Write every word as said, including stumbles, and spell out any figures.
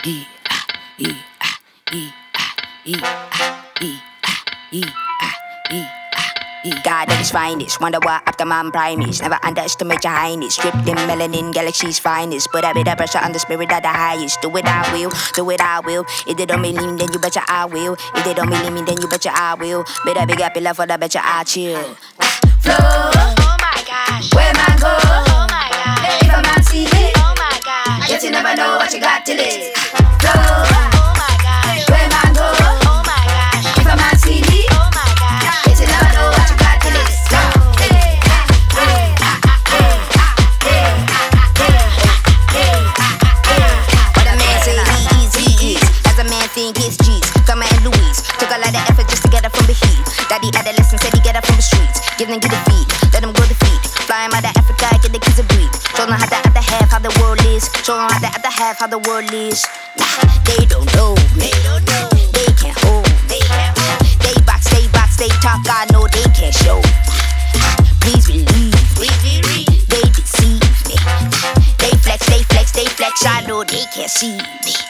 E, ah, E, ah, E, ah, E, ah, E, ah, E, ah, E, ah, E. God at his finest, wonder what Optimum Prime is. Never underestimate your highness. Stripped in melanin, galaxy's finest. Put a bit of pressure on the spirit of the highest. Do it, I will. Do it, I will. If they don't believe me, then you betcha I will. If they don't believe me, then you betcha I will. Better big up your love for the betcha I chill. Flow. Oh my gosh. Where man go? Oh my gosh. If a man see it, Oh my gosh. yet you never know what you got till it. Flow. Oh my gosh. Where man go? Oh my gosh. If a man see it, Oh my gosh. yet you never know what you got till it. What a man say he is, he is. As a man think it's G's. Come and Louise. Took a lot of effort just to get her from the heat. Daddy adolescent said he get her from the streets. Give them, get the feet. Let them go to feet. Flying out of Africa, get the kids a breathe. Show them how the other half, how the world is. Show them how the other half, how the world is. Nah, they don't know me. They don't know. They can't hold me. They can't hold. They box, they box, they talk, I know they can't show. Please believe me. We read. They deceive me. They flex, they flex, they flex, I know they can't see me.